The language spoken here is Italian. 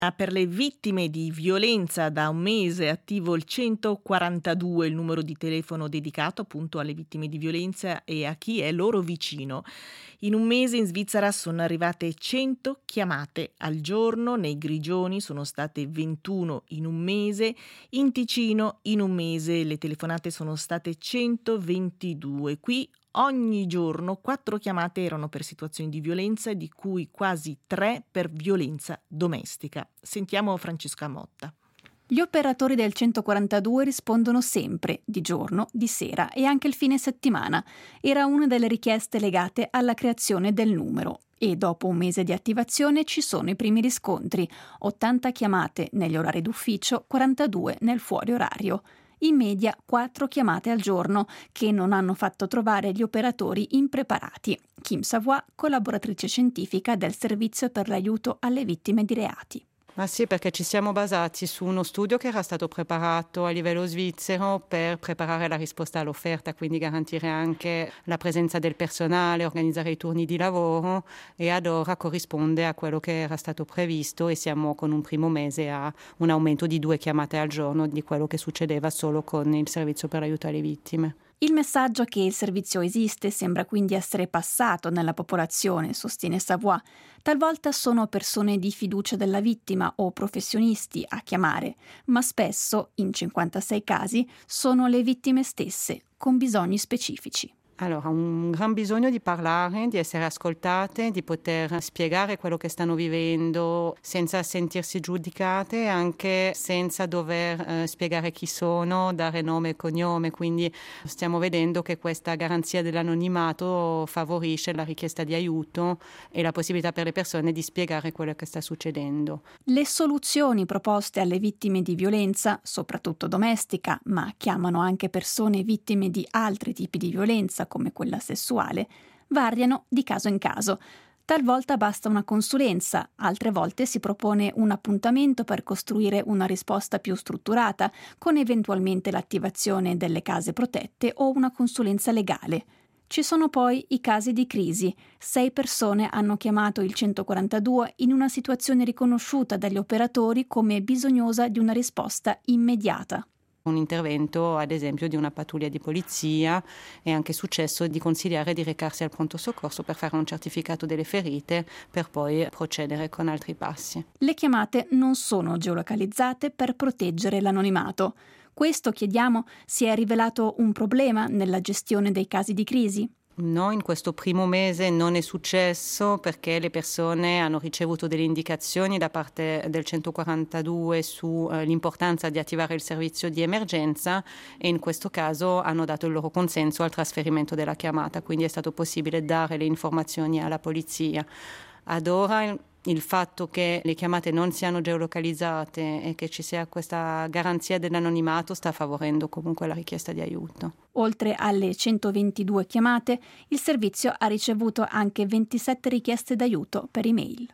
Per le vittime di violenza da un mese è attivo il 142, il numero di telefono dedicato appunto alle vittime di violenza e a chi è loro vicino. In un mese in Svizzera sono arrivate 100 chiamate al giorno, nei Grigioni sono state 21 in un mese, in Ticino in un mese le telefonate sono state 122. Qui ogni giorno 4 chiamate erano per situazioni di violenza, di cui quasi 3 per violenza domestica. Sentiamo Francesca Motta. Gli operatori del 142 rispondono sempre, di giorno, di sera e anche il fine settimana. Era una delle richieste legate alla creazione del numero. E dopo un mese di attivazione ci sono i primi riscontri. 80 chiamate negli orari d'ufficio, 42 nel fuori orario. In media 4 chiamate al giorno, che non hanno fatto trovare gli operatori impreparati. Kim Savoy, collaboratrice scientifica del Servizio per l'aiuto alle vittime di reati. Ma sì, perché ci siamo basati su uno studio che era stato preparato a livello svizzero per preparare la risposta all'offerta, quindi garantire anche la presenza del personale, organizzare i turni di lavoro, e ad ora corrisponde a quello che era stato previsto e siamo con un primo mese a un aumento di 2 chiamate al giorno di quello che succedeva solo con il servizio per l'aiuto alle vittime. Il messaggio che il servizio esiste sembra quindi essere passato nella popolazione, sostiene Savoy. Talvolta sono persone di fiducia della vittima o professionisti a chiamare, ma spesso, in 56 casi, sono le vittime stesse, con bisogni specifici. Allora, un gran bisogno di parlare, di essere ascoltate, di poter spiegare quello che stanno vivendo senza sentirsi giudicate, anche senza dover spiegare chi sono, dare nome e cognome. Quindi stiamo vedendo che questa garanzia dell'anonimato favorisce la richiesta di aiuto e la possibilità per le persone di spiegare quello che sta succedendo. Le soluzioni proposte alle vittime di violenza, soprattutto domestica, ma chiamano anche persone vittime di altri tipi di violenza, come quella sessuale, variano di caso in caso. Talvolta basta una consulenza, altre volte si propone un appuntamento per costruire una risposta più strutturata, con eventualmente l'attivazione delle case protette o una consulenza legale. Ci sono poi i casi di crisi. 6 persone hanno chiamato il 142 in una situazione riconosciuta dagli operatori come bisognosa di una risposta immediata. Un intervento, ad esempio, di una pattuglia di polizia. È anche successo di consigliare di recarsi al pronto soccorso per fare un certificato delle ferite per poi procedere con altri passi. Le chiamate non sono geolocalizzate per proteggere l'anonimato. Questo, chiediamo, si è rivelato un problema nella gestione dei casi di crisi? No, in questo primo mese non è successo perché le persone hanno ricevuto delle indicazioni da parte del 142 sull'importanza di attivare il servizio di emergenza e in questo caso hanno dato il loro consenso al trasferimento della chiamata, quindi è stato possibile dare le informazioni alla polizia. Ad ora il fatto che le chiamate non siano geolocalizzate e che ci sia questa garanzia dell'anonimato sta favorendo comunque la richiesta di aiuto. Oltre alle 122 chiamate, il servizio ha ricevuto anche 27 richieste d'aiuto per email.